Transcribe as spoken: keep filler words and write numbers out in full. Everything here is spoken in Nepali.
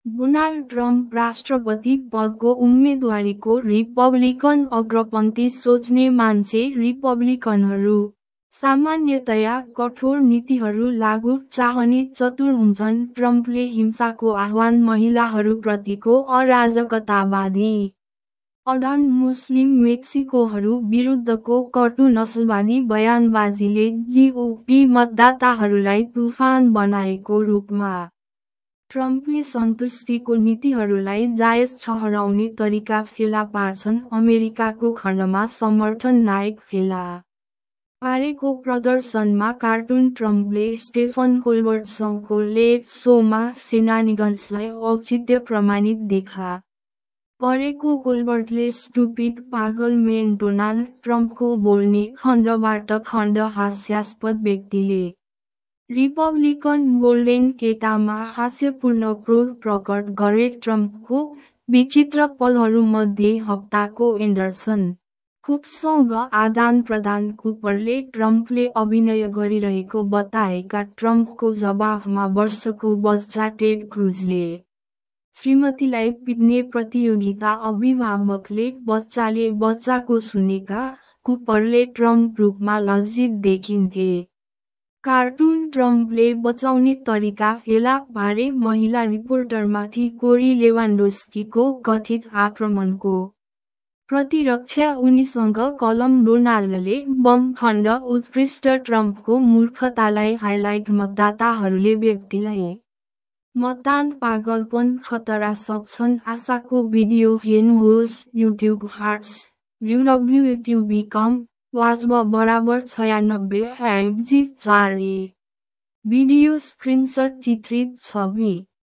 डोनाल्ड ट्रम्प राष्ट्रपति पदको उम्मेदवारीको रिपब्लिकन अग्रपन्थी सोच्ने मान्छे रिपब्लिकनहरू सामान्यतया कठोर नीतिहरू लागू चाहने चतुर हुन्छन्। ट्रम्पले हिंसाको आह्वान महिलाहरूप्रतिको अराजकतावादी अडान मुस्लिम मेक्सिकोहरू विरुद्धको कटु नस्लवादी बयानबाजीले जीओपी मतदाताहरूलाई तुफान बनाएको रूपमा ट्रम्पले सन्तुष्टिको नीतिहरूलाई जायज ठहराउने तरिका फेला पार्छन्। अमेरिकाको खण्डमा समर्थन नायक फेला पारेको प्रदर्शनमा कार्टुन ट्रम्पले स्टेफन कोल्बर्टसँगको लेट सोमा सेनानिगन्सलाई औचित्य प्रमाणित देखा परेको कोल्बर्टले स्टुपिड पागल मेन डोनाल्ड ट्रम्पको बोल्ने खण्डबाट खण्ड हास्यास्पद व्यक्तिले रिपब्लिकन गोल्डेन केटामा हास्यपूर्ण क्रोध प्रकट गरे। ट्रम्पको विचित्र पलहरूमध्ये हप्ताको एन्डरसन कुपसँग आदान प्रदान कुपरले ट्रम्पले अभिनय गरिरहेको बताएका ट्रम्पको जवाफमा वर्षको बच्चा टेड क्रुजले श्रीमतीलाई पिट्ने प्रतियोगिता अभिभावकले बच्चाले बच्चाको सुनेका कुपरले ट्रम्प रूपमा लज्जित देखिन्थे। कार्टुन ट्रम्पले बचाउने तरिका फेला पारे महिला रिपोर्टरमाथि कोरी लेवान्डोस्कीको कथित आक्रमणको प्रतिरक्षा उनीसँग कलम डोनाल्डले बम खण्ड उत्कृष्ट ट्रम्पको मूर्खतालाई हाइलाइट मतदाताहरूले व्यक्तिलाई मतदान पागलपन खतरा सक्छन् आशाको भिडियो हेर्नुहोस् YouTube hearts UW YouTube become वाजब बराबर छयानब्बे फाइभ जी चार भिडियो स्क्रिनशट चित्रित छवि।